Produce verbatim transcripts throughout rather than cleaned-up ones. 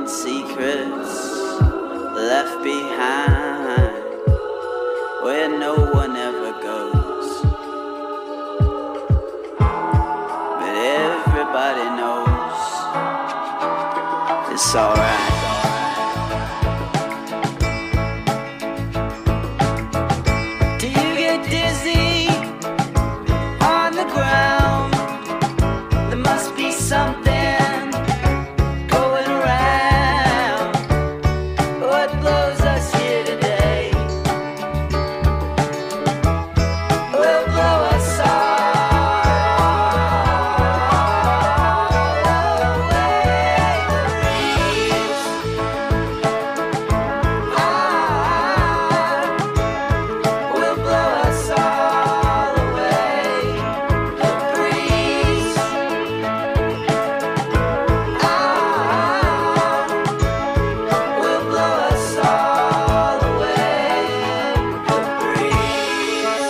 and secrets left behind where no one ever goes, but everybody knows it's alright. Do you get dizzy on the ground? There must be something going around. What blows us here today will blow us all away. Breeze, ah, will blow us all away. The breeze, will blow us all away. The breeze.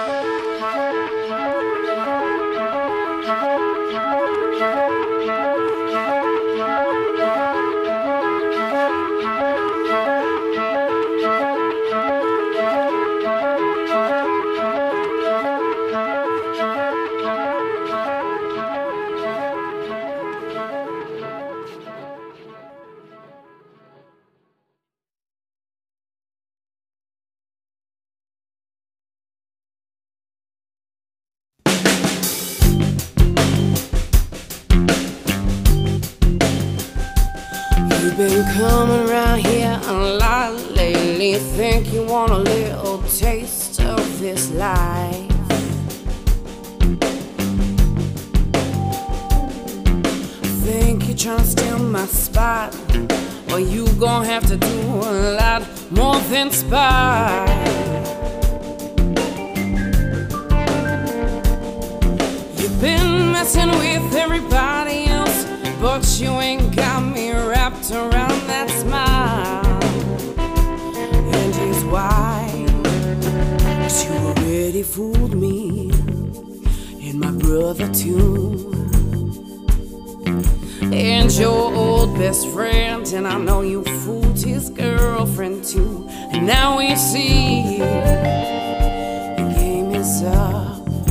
You've been coming around here a lot lately. Think you want a little taste of this life. Think you're trying to steal my spot. Well, you gon' have to do a lot more than spy. You've been messing with everybody else, but you ain't got me wrapped around that smile. And here's why. 'Cause you already fooled me and my brother too, and your old best friend. And I know you fooled his girlfriend too. And now we see the game is up.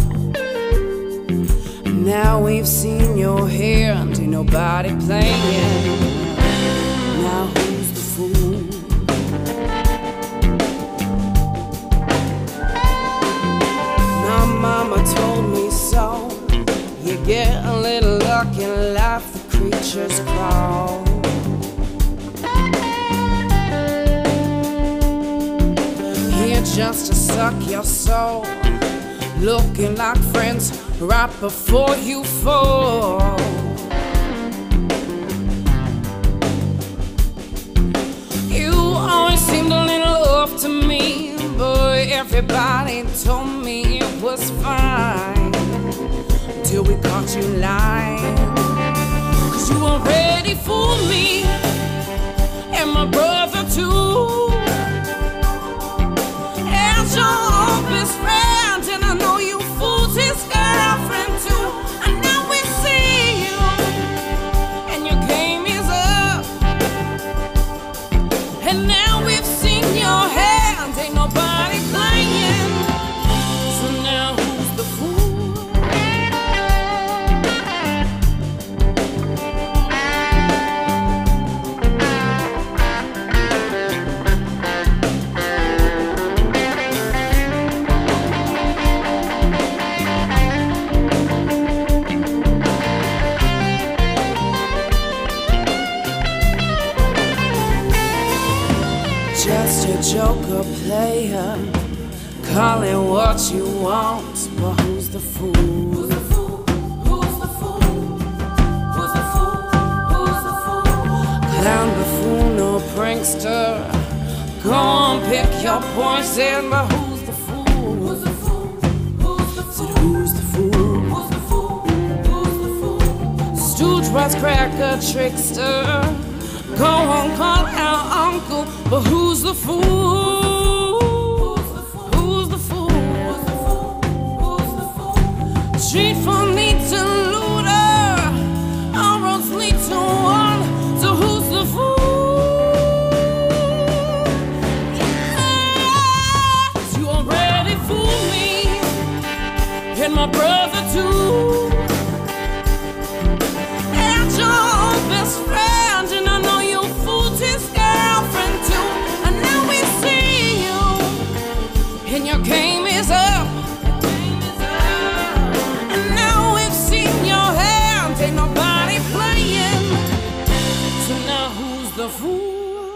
Now we've seen your hand, ain't nobody playing. Now who's the fool? My mama told me so. You get a little luck in life, the creatures crawl. Here just to suck your soul, looking like friends right before you fall. You always seemed a little off to me, but everybody told me it was fine till we caught you lying. 'Cause you already fooled me and my brother too, and your old best friend. And I know you fooled his girlfriend too. And now we see you, and your game is up. And now we've seen your hand, ain't nobody playing. So now who's the fool? Just a joker player, call it what you want, but who's the fool? Who's the fool? Who's the fool? Who's the fool? Who's the fool? Clown, buffoon, or prankster, go on, pick your poison, but who's the fool? Who's the fool? Who's the fool? Said who's the fool? Who's the fool? Who's the fool? Stooge, wisecracker, trickster, go on, call our uncle, but who's the fool? Who's the fool? Who's the fool? Who's the fool? Who's the fool? Street from me to looter, all roads lead to one. So who's the fool? the fool?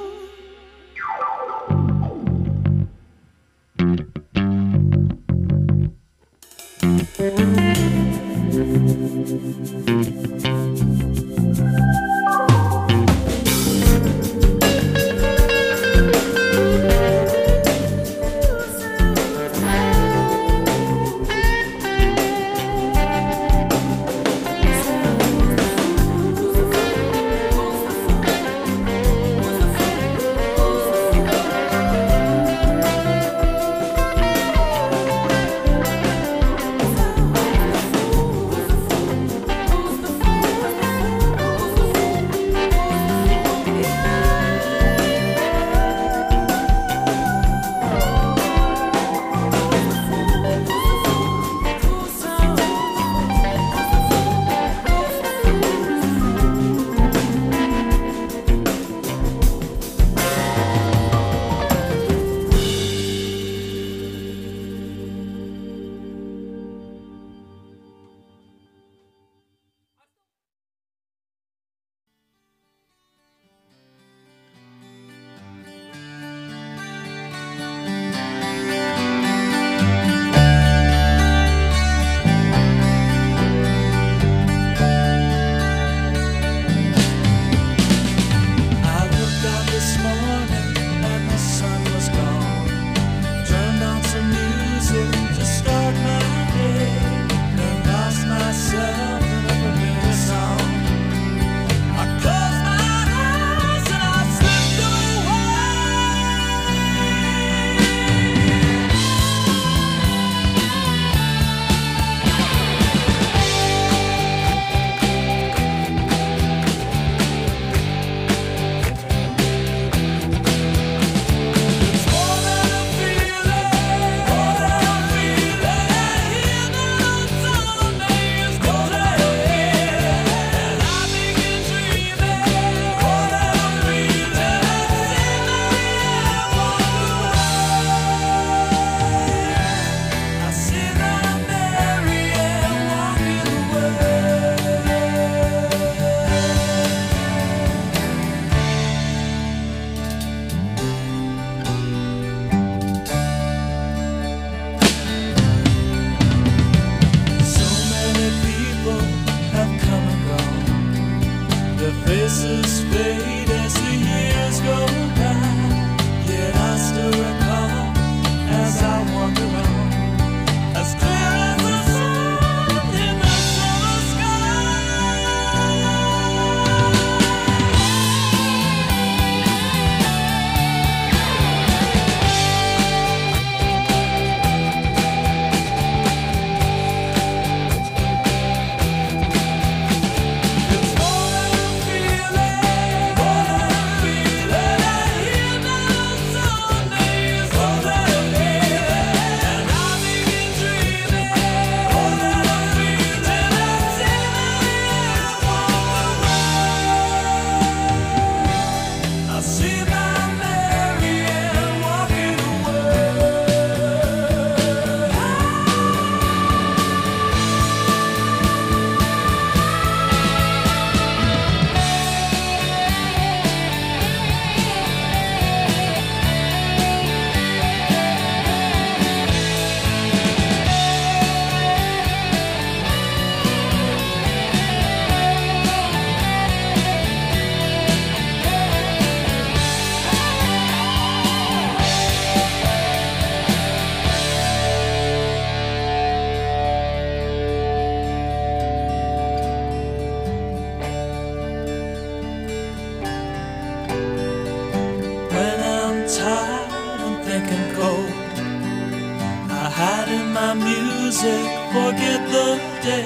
Forget the day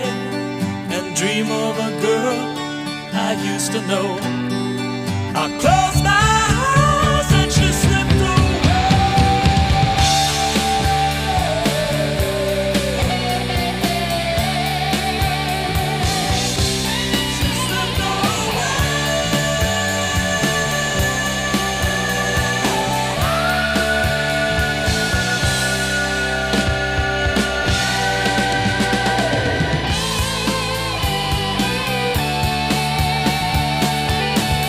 and dream of a girl I used to know. I close my eyes and she slipped away. She slipped away.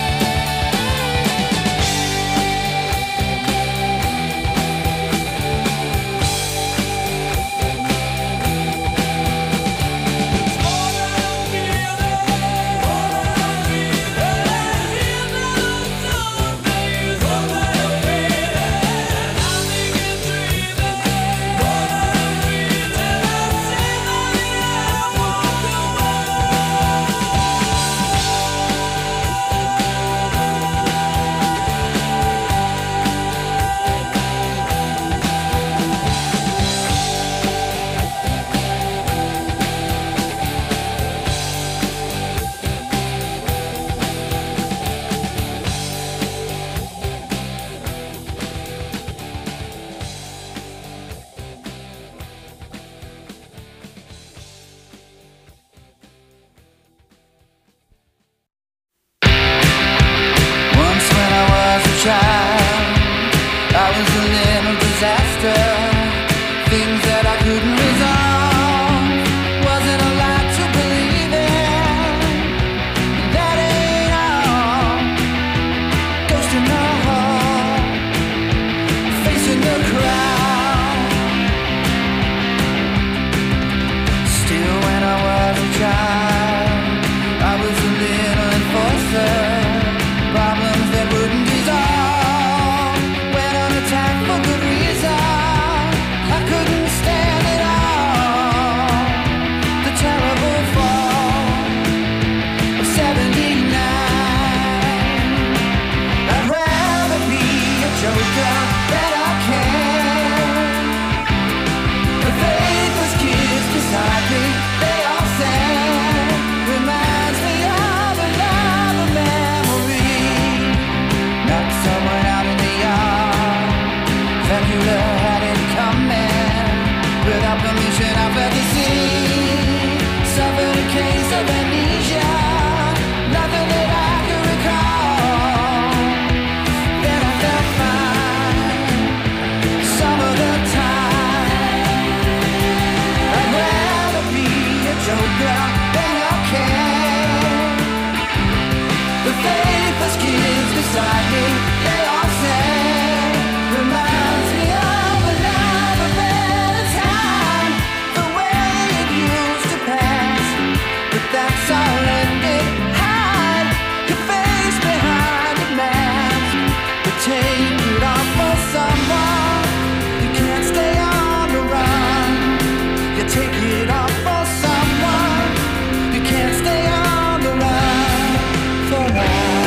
felt the sea, suffered a case of amnesia, nothing that I could recall. Then I felt fine some of the time. I'd rather be a joker than a king. The faithless kids beside me, they all say, reminds me of another better time, the way it used to pass. But that's all ended. Hide your face behind a mask, but take it off for someone. You can't stay on the run. You take it off for someone. You can't stay on the run for life.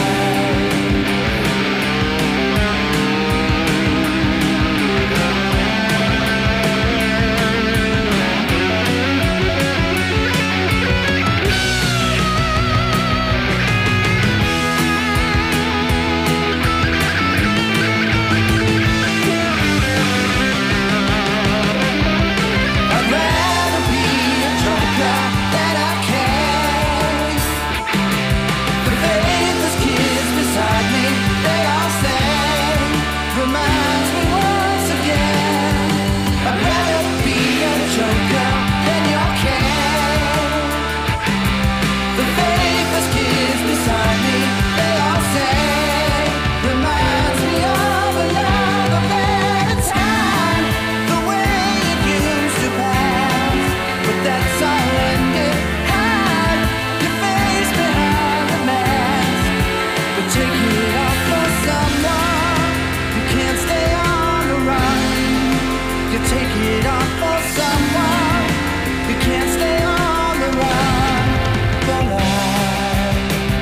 I'd rather be a joker than a case. The faithless kids beside me, they all say, reminds me once again. I'd rather be a joker than your king. The faithless kids beside me, they all say, reminds me of another better time, the way it used to pass. But that's all ended. Hide your face behind the mask, but take it off for someone. You can't stay on the run. You take it off for someone. You can't stay on the run for life.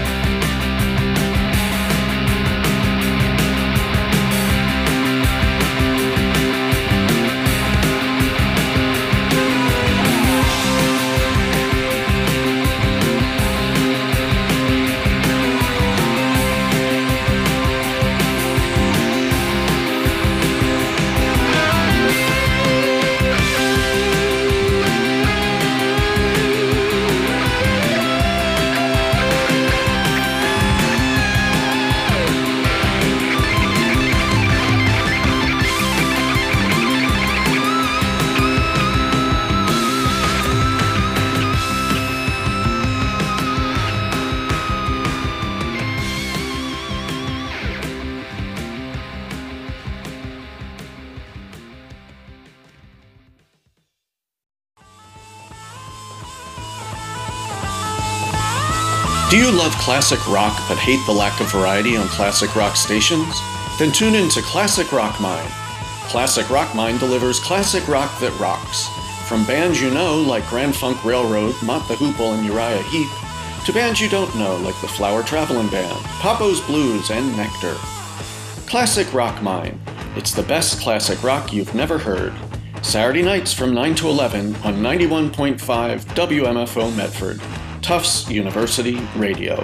Do you love classic rock but hate the lack of variety on classic rock stations? Then tune in to Classic Rock Mine. Classic Rock Mine delivers classic rock that rocks. From bands you know like Grand Funk Railroad, Mott the Hoople, and Uriah Heep, to bands you don't know like the Flower Traveling Band, Papo's Blues, and Nectar. Classic Rock Mine. It's the best classic rock you've never heard. Saturday nights from nine to eleven on ninety-one point five W M F O Medford. Tufts University Radio.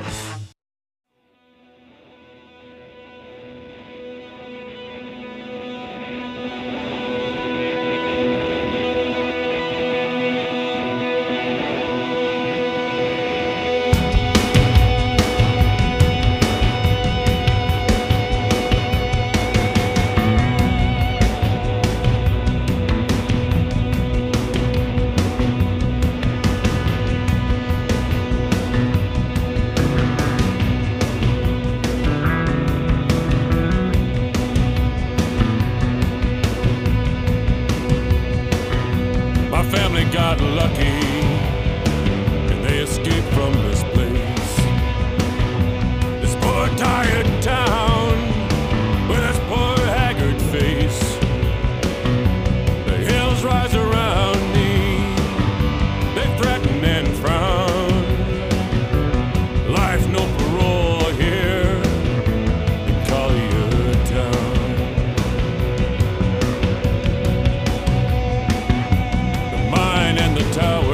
Got lucky and they escaped from this place. This poor tired town with its poor haggard face. The hills rise around me, they threaten and frown. Life no parole here in Collier town. The mine and the tower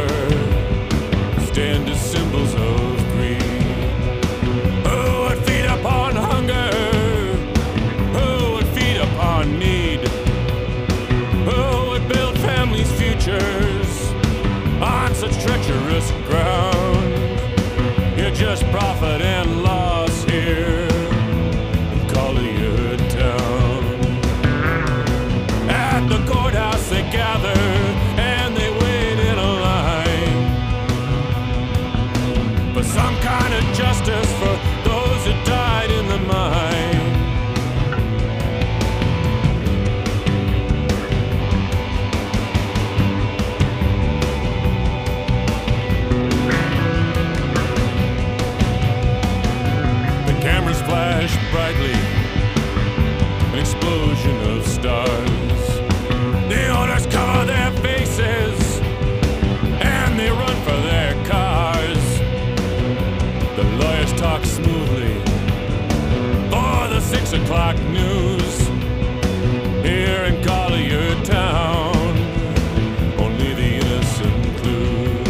quickly, an explosion of stars. The owners cover their faces and they run for their cars. The lawyers talk smoothly for the six o'clock news. Here in Collier Town, only the innocent clues.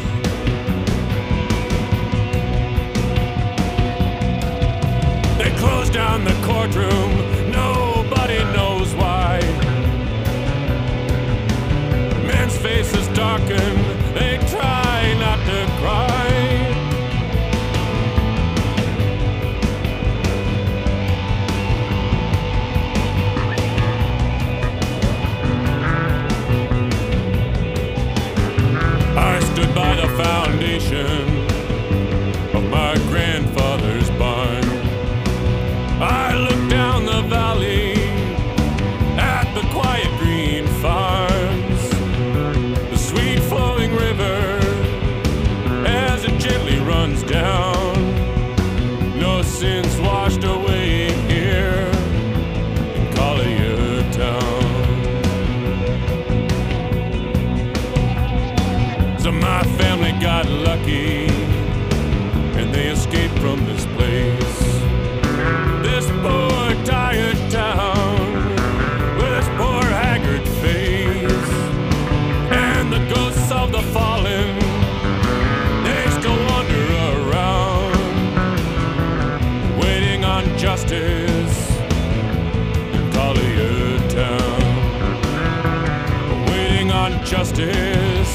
They close down the courtroom, nobody knows why. Men's faces darken, they try not to cry. I stood by the foundation of my grandfather's barn. I looked down the valley at the quiet green farms, the sweet flowing river as it gently runs down. No sins washed away here in Collier Town. So my family got lucky and they escaped from this place. This poor tired town with its poor haggard face, and the ghosts of the fallen, they still wander around, waiting on justice in Collier Town, waiting on justice,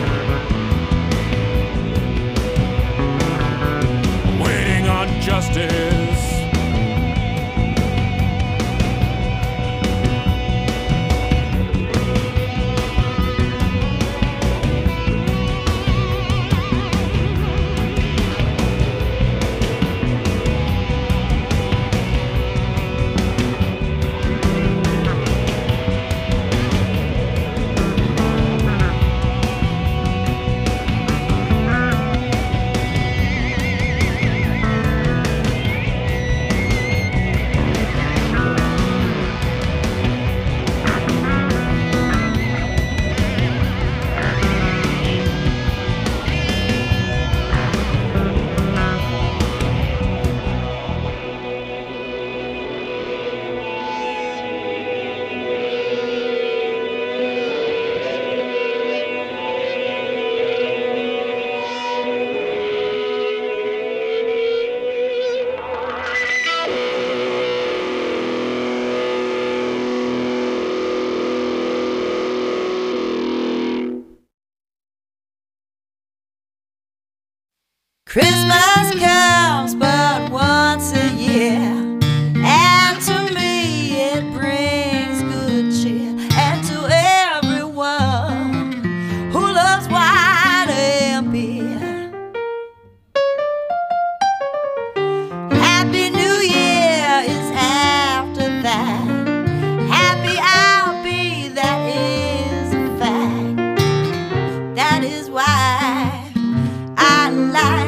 waiting on justice. Christmas comes but once a year, and to me it brings good cheer. And to everyone who loves wine and beer, Happy New Year is after that. Happy I'll be, that is a fact. That is why I like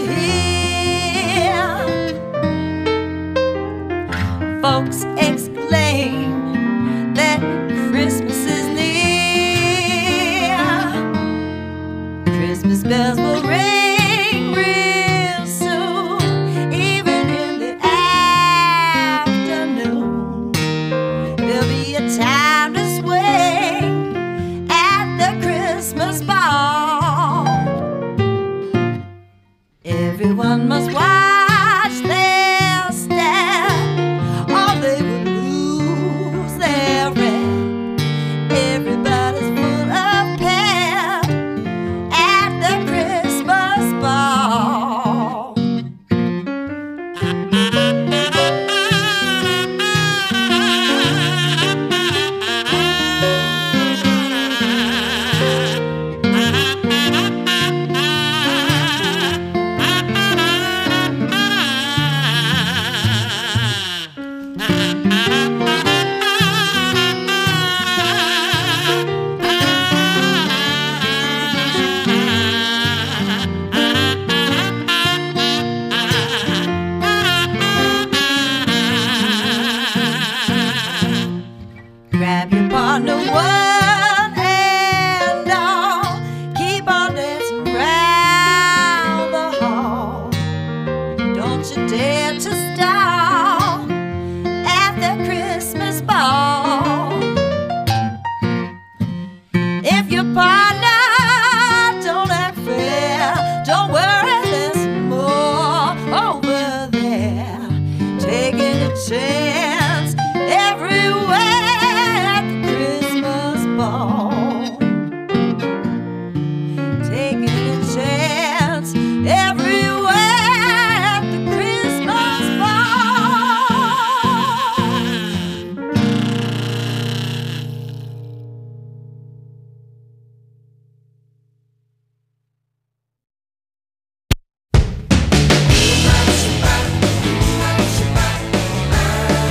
folks exclaim that Christmas is near. Christmas bells will ring real soon, even in the afternoon. There'll be a time to swing at the Christmas ball. Everyone must watch their step, they would lose. chance everywhere at the Christmas ball. Taking a chance everywhere at the Christmas ball.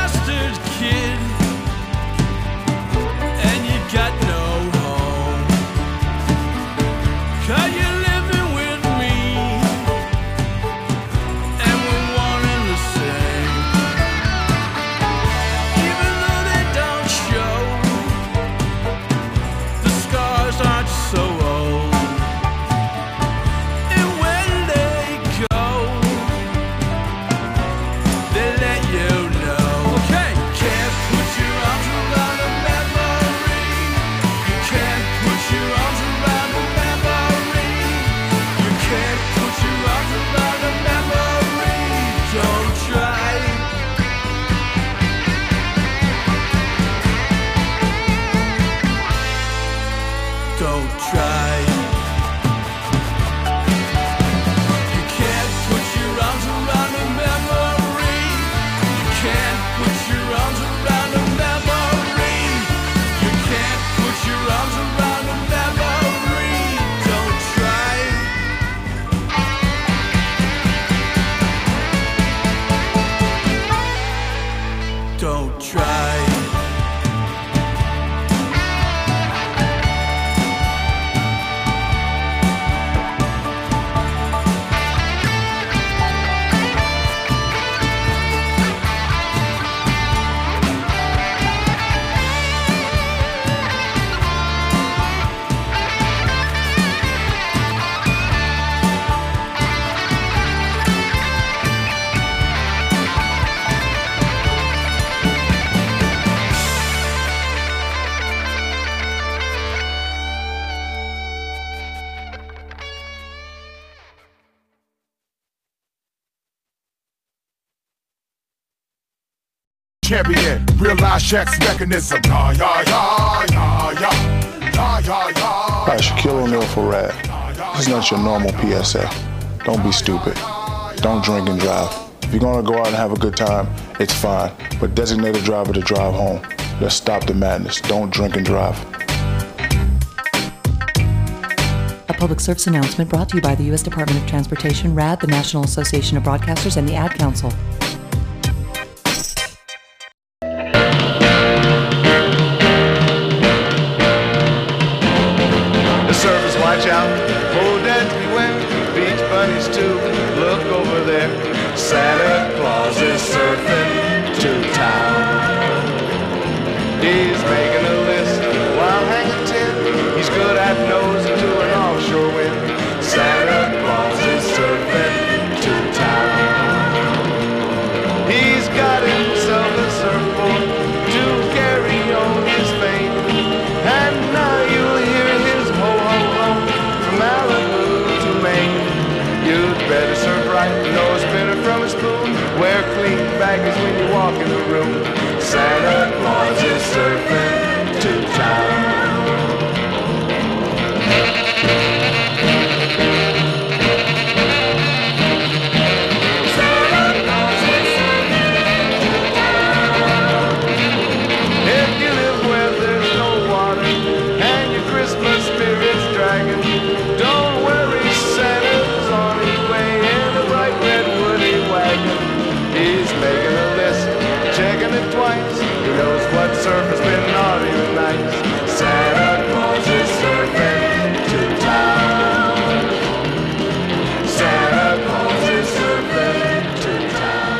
bastard kid, and you got no home. 'Cause you're living with me, and we're one and the same. Even though they don't show, the scars aren't so old. And when they go, they let you know. Okay, can't put your arms around a memory. You can't put your arms around a memory. You can't put your arms around a memory. Don't try. Don't try. You can't put your arms around a memory. You can't put your arms around a memory. You can't put your arms around a memory. Don't try. Don't try. Champion, realize Shaq's mechanism. Yeah, yeah, yeah, yeah, yeah, yeah, yeah, yeah. Hi, Shaquille O'Neal for Rad. This is not your normal P S A. Don't be stupid. Don't drink and drive. If you're gonna go out and have a good time, it's fine. But designate a driver to drive home. Let's stop the madness. Don't drink and drive. A public service announcement brought to you by the U S Department of Transportation, RAD, the National Association of Broadcasters, and the Ad Council. The surfers watch out, Bodens beware, beach bunnies too, look over there. Santa Claus is surfing to town. He's making a list while hanging tin. He's good at nosing to an offshore wind. Santa Claus is surfing to town. He's got himself a surfboard to carry on his fame. And now you'll hear his ho-ho-ho from Malibu to Maine. You'd better surf right, no spinner from a spoon. Wear clean baggies when you walk in the room. Santa Claus is surfing to town. If you live where there's no water and your Christmas spirit's dragging, don't worry, Santa's on his way in a bright red woody wagon. He's making a list, checking it twice. He knows what surf has been naughty and nice. Santa Claus is surfing to town. Santa Claus is surfing to town.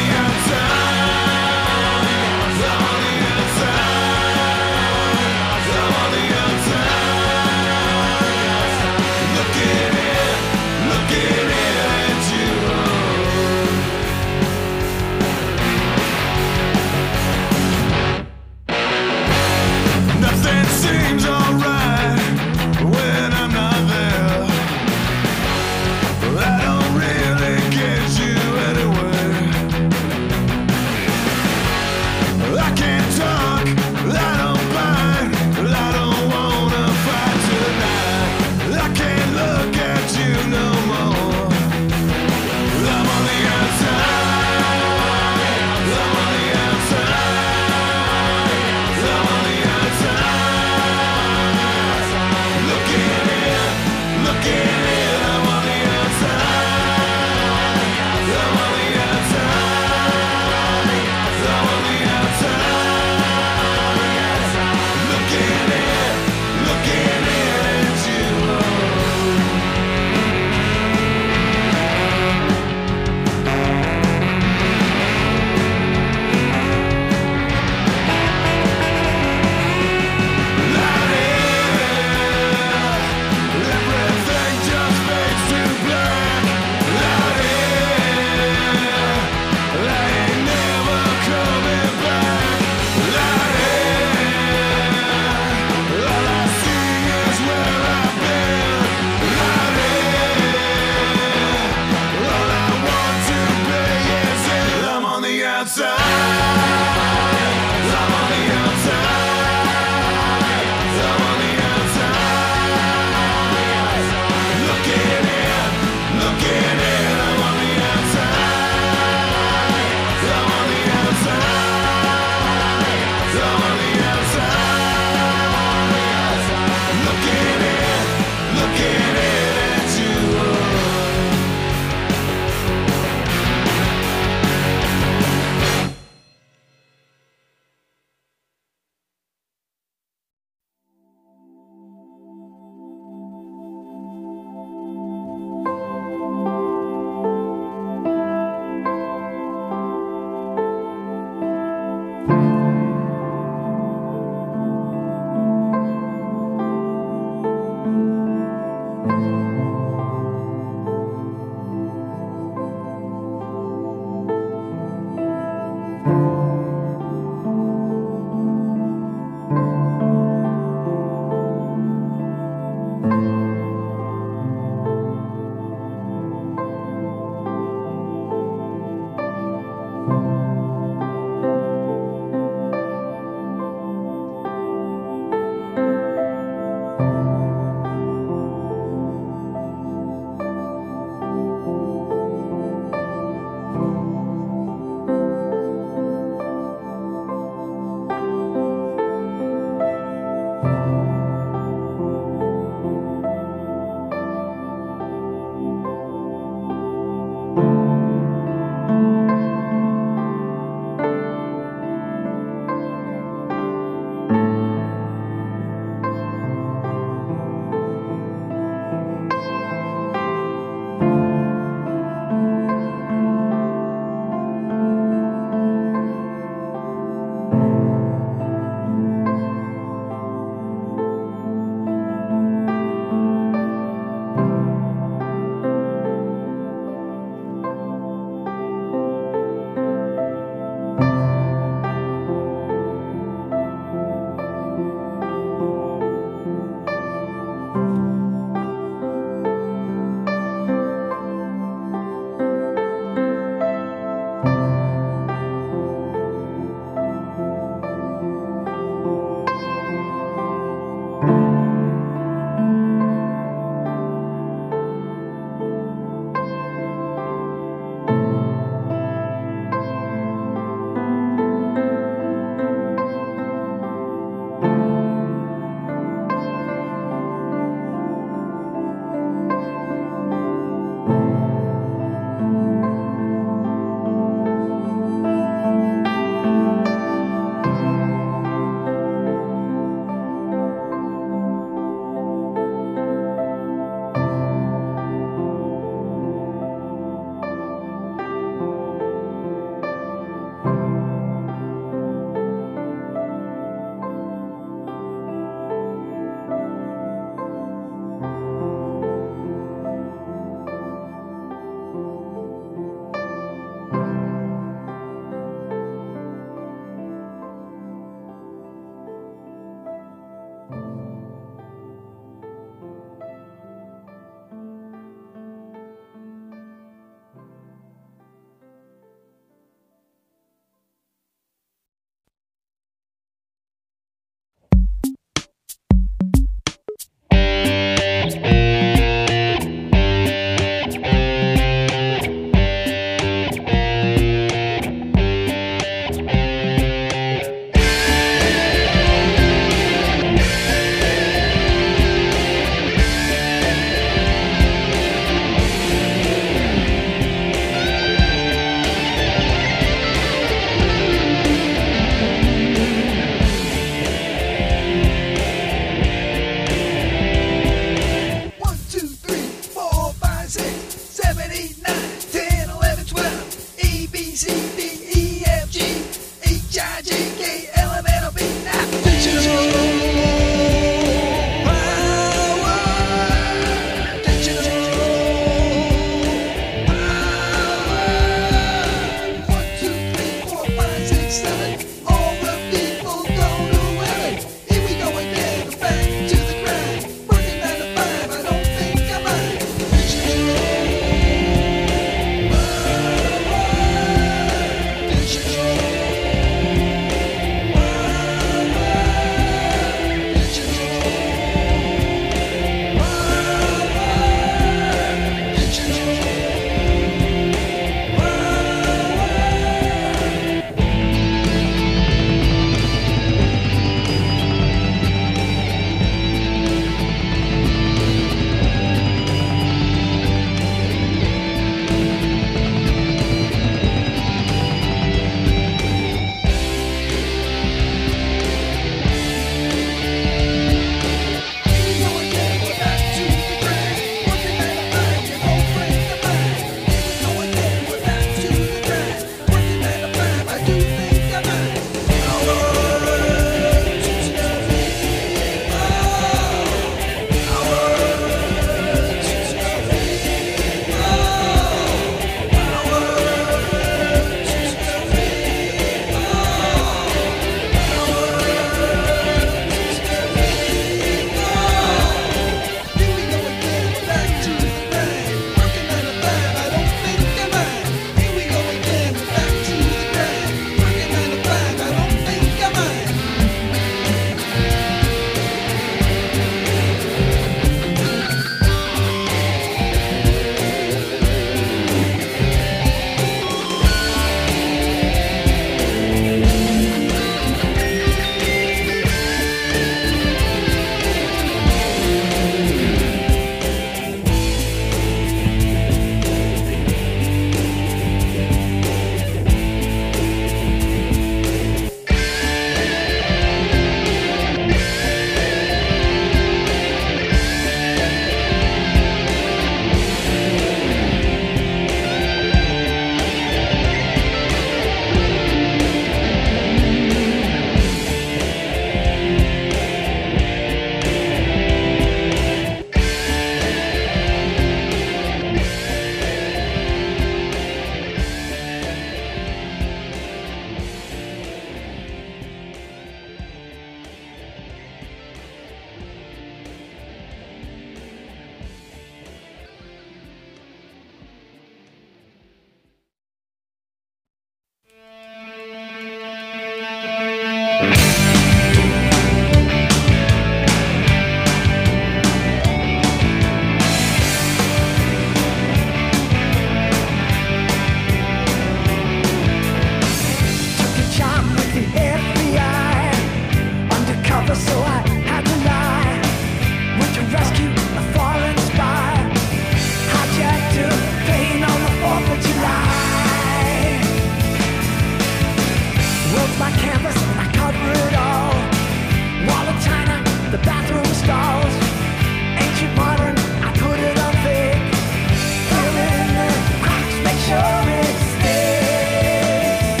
walls. Ancient, modern, I put it on thick. Fill in the cracks, make sure it sticks.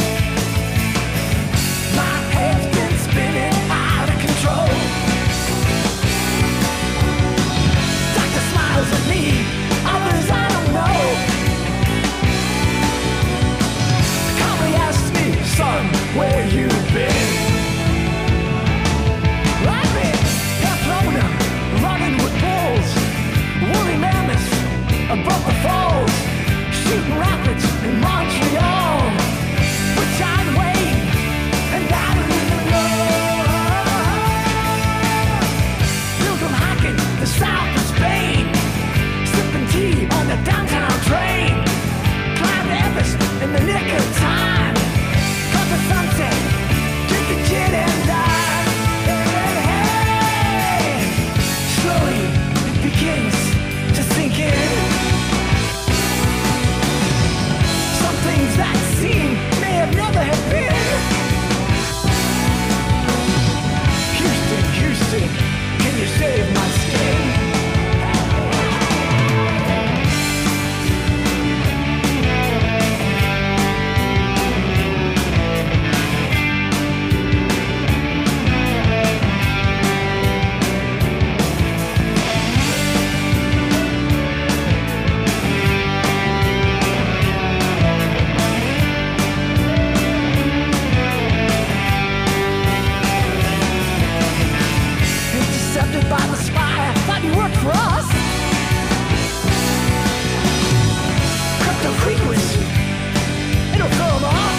My head's been spinning out of control. Doctor smiles at me, others I don't know. Calmly asks me, son, where you been? I've been Barcelona, running with bulls, woolly mammoths above the falls, shooting rapids in Montreal, with John Wayne and Adam in the Pilgrim hacking the south of Spain, sipping tea on the downtown train, climbed Everest in the nick of time, caught the sunset, drinking gin and dime. Hey, slowly it begins to sink in. Some things that seem may have never have been. Houston, Houston, can you save my skin? Intercepted by the spy, thought you worked for us. Crypto frequency, it'll throw 'em off.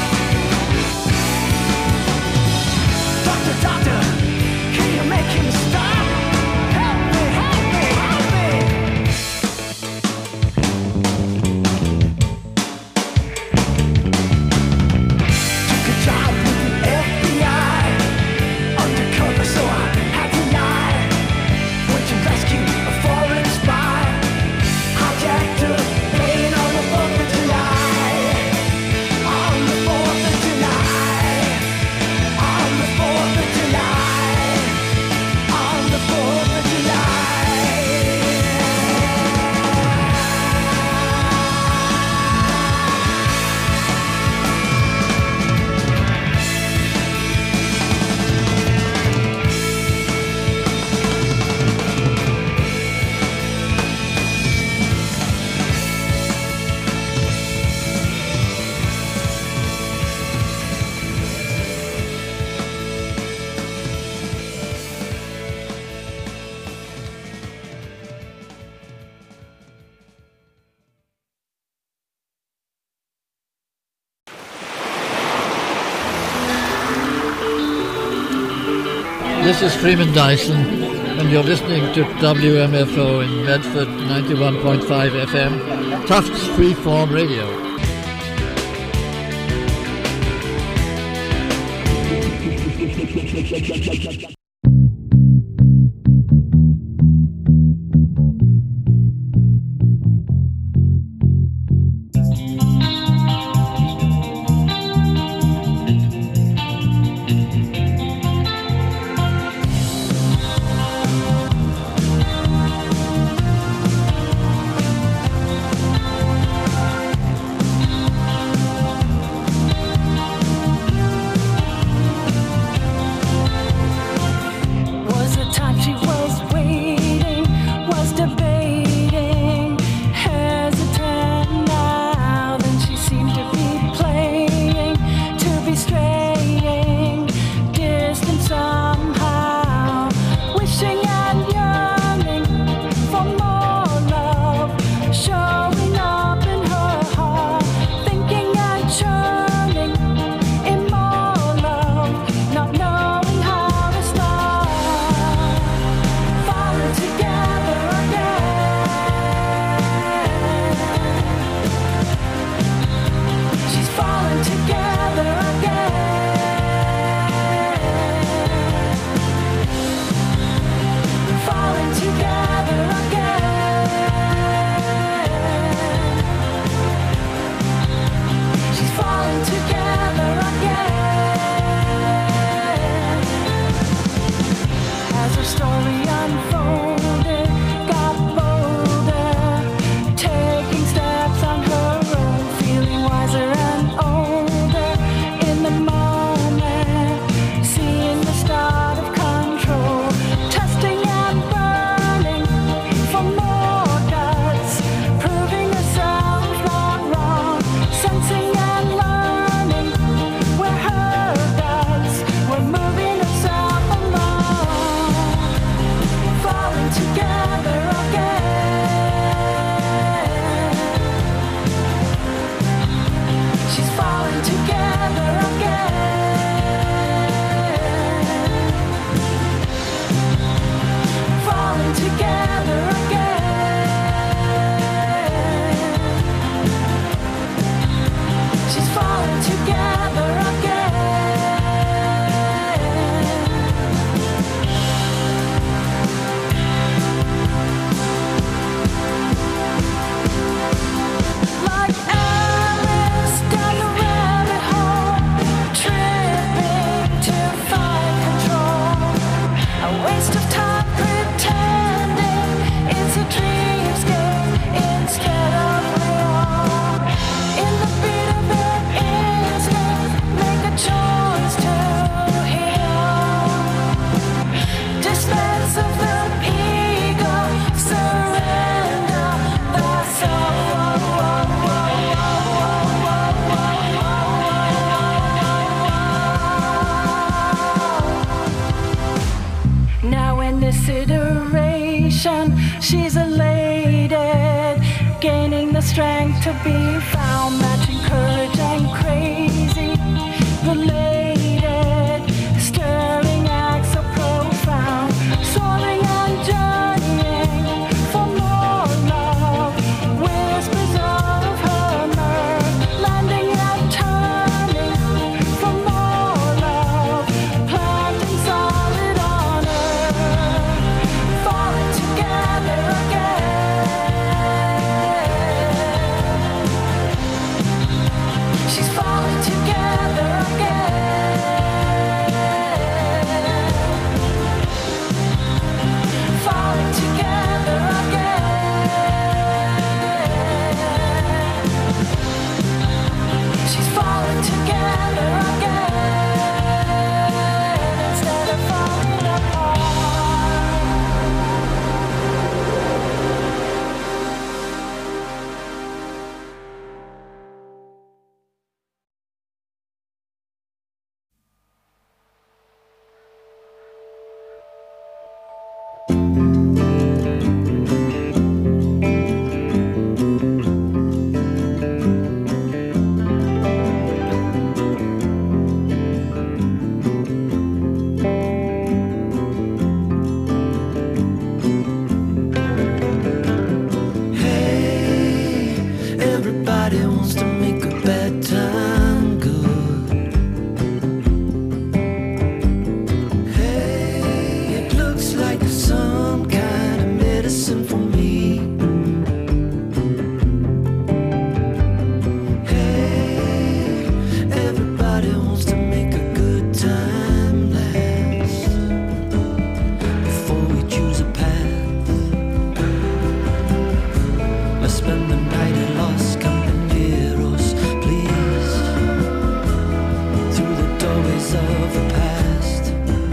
Doctor, doctor, can you make him stop? Help me, help me, help me. Took a job with the F B I, undercover, so I had to lie. Went to rescue a foreign spy, hijacked a plane on the fourth of July. On the fourth of July. On the fourth of July. On the fourth of July. This is Freeman Dyson, and you're listening to W M F O in Medford, ninety-one point five F M, Tufts Freeform Radio. sensation. She's elated, gaining the strength to be found, matching courage and crazy. Related, stirring acts so profound, soaring and journeying for more love. Whispers of her mirth, landing and turning for more love, planting solid on earth, falling together again. She's falling together again. Falling together again. She's falling together again instead of falling apart. Hey, everybody wants to make a bad time good. Hey, it looks like some kind of medicine for me. Hey, everybody wants to make a good time last before we choose a path. Let's spend the night at Los Campaneros, please, through the doorways of the past.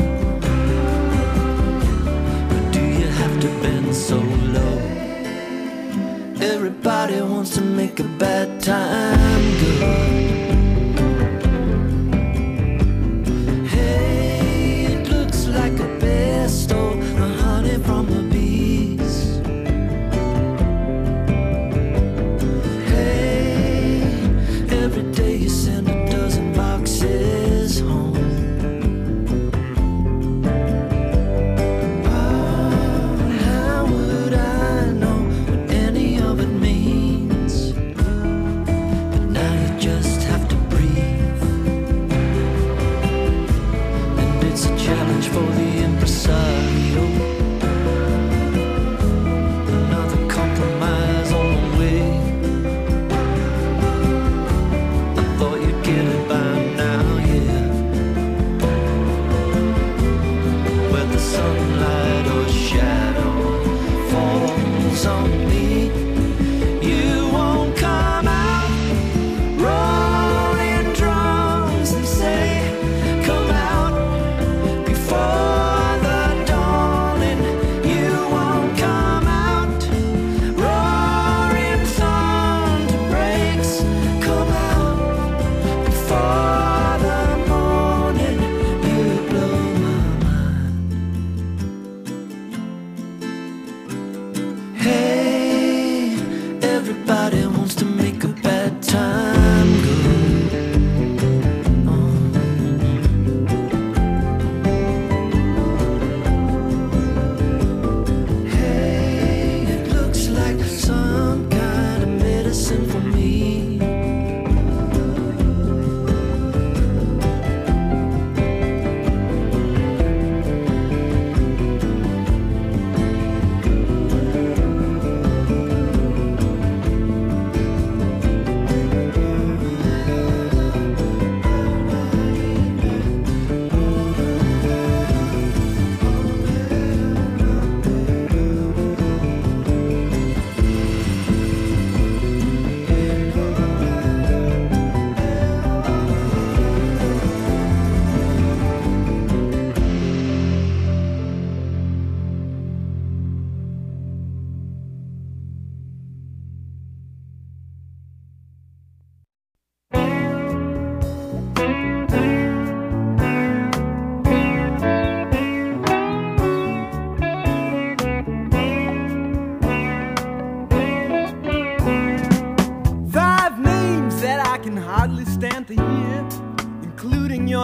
But do you have to bend so low? Everybody wants to make a bad time good. Hey, it looks like a best of the honey from the bees. Hey, every day you send a dozen boxes home. Oh, how would I know what any of it means? But now you just have to breathe. And it's a challenge for the impresario.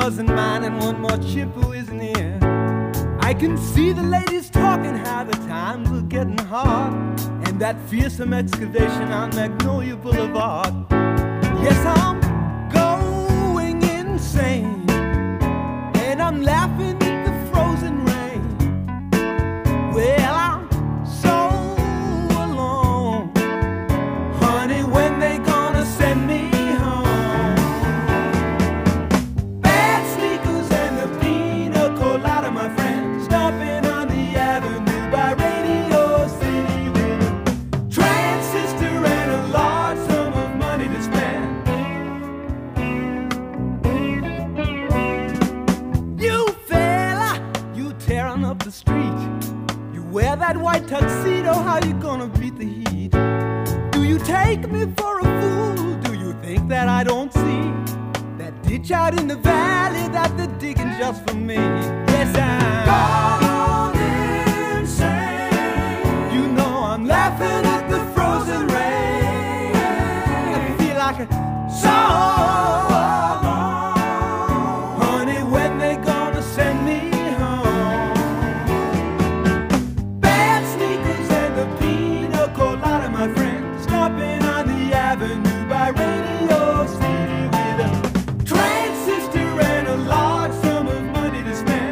wasn't mine and one more chip who isn't here. I can see the ladies talking how the times are getting hard, and that fearsome excavation on Magnolia Boulevard. Yes, I'm going insane, and I'm laughing at the frozen rain. Well, I'm so alone, honey, when they gonna send me home? Bad sneakers and the pina colada, my friend, stopping on the avenue by Radio City with a transistor and a large sum of money to spend. You fella, you tearing up the street. You wear that white tuxedo, how you gonna beat the heat? Do you take me for a fool? Do you think that I don't see that ditch out in the valley that they're digging just for me? Yes, I'm gone insane. You know I'm laughing at the frozen rain. I feel like a song. Honey, when they gonna send me home? Bad sneakers and the pina colada, my friend, stopping on the avenue by Radio City with a transistor and a large sum of money to spend.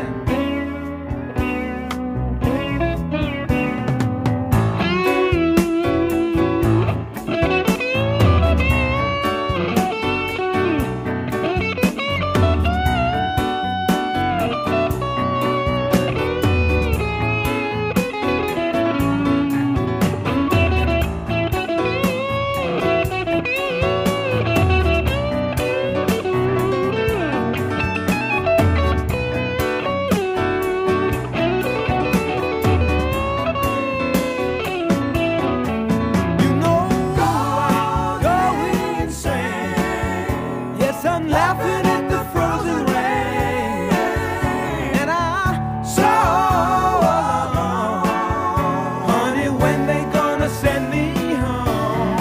You know I'm going insane. Yes, I'm laughing at the frozen rain, and I saw, honey, when they gonna send me home?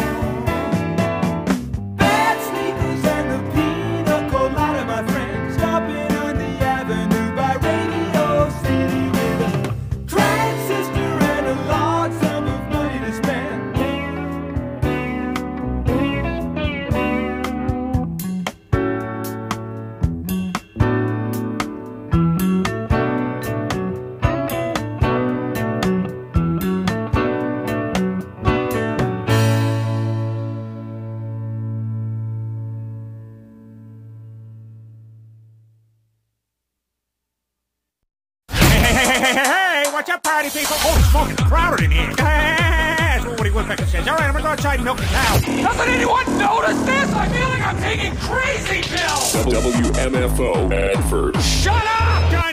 Bad sneakers and the pina colada, my friend, stopping on the avenue by Radio City with a transistor and a large sum of money to spend. Hey, hey, hey, hey, hey, watch out, party people. Holy smoke, it's crowded in here. Hey, hey, hey, hey, that's what Woody Woodpecker says. All right, I'm gonna go outside and milk the cow. Doesn't anyone notice this? I feel like I'm taking crazy pills. W M F O Advert. Shut up! Done.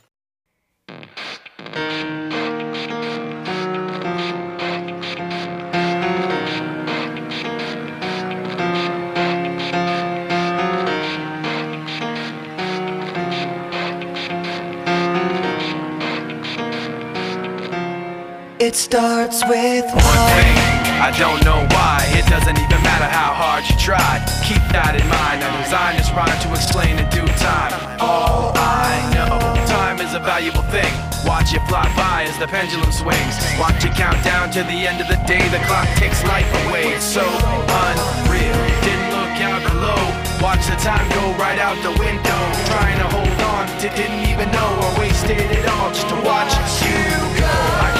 It starts with One thing, I don't know why. It doesn't even matter how hard you try. Keep that in mind. I designed this rhyme to explain in due time. All I know, time is a valuable thing. Watch it fly by as the pendulum swings. Watch it count down to the end of the day. The clock takes life away. It's so unreal. Didn't look out below. Watch the time go right out the window. Trying to hold on to didn't even know, or wasted it all just to watch you go. I